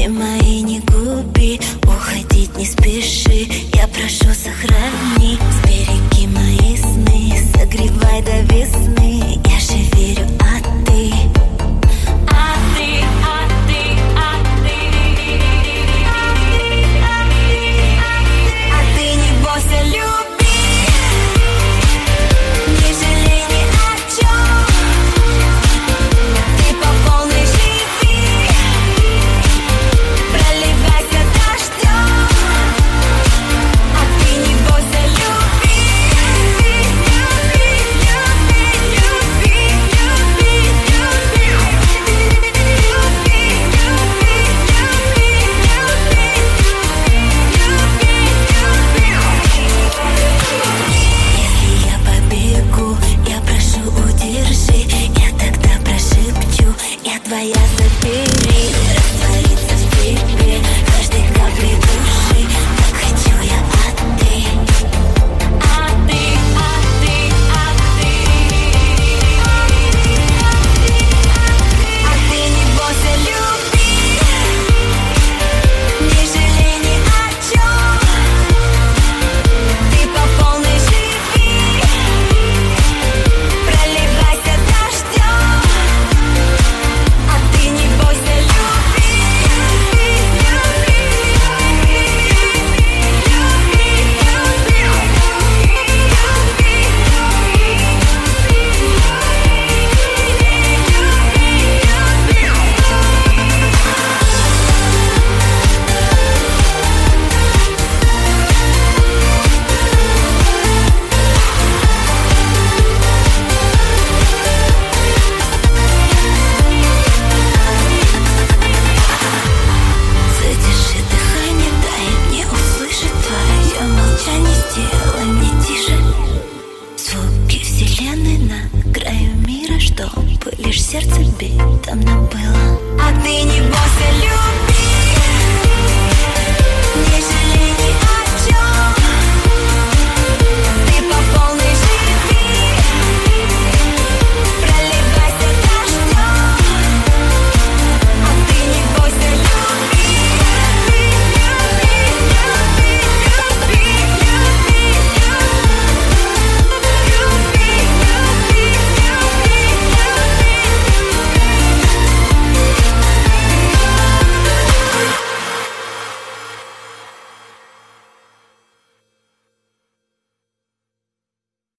мои не губи, уходить не спеши, я прошу сохрани. Сбереги мои сны, согревай до весны, я же верю, а ты? Твоя забери, раствориться в тебе, каждой каплей души, так хочу я, а ты? А ты не бойся, люби, не жалей ни о чем, ты по полной живи, проливайся дождем. Сделай мне тише звуки вселенной на краю мира, чтобы лишь сердце битом нам было. А ты не бойся, любви.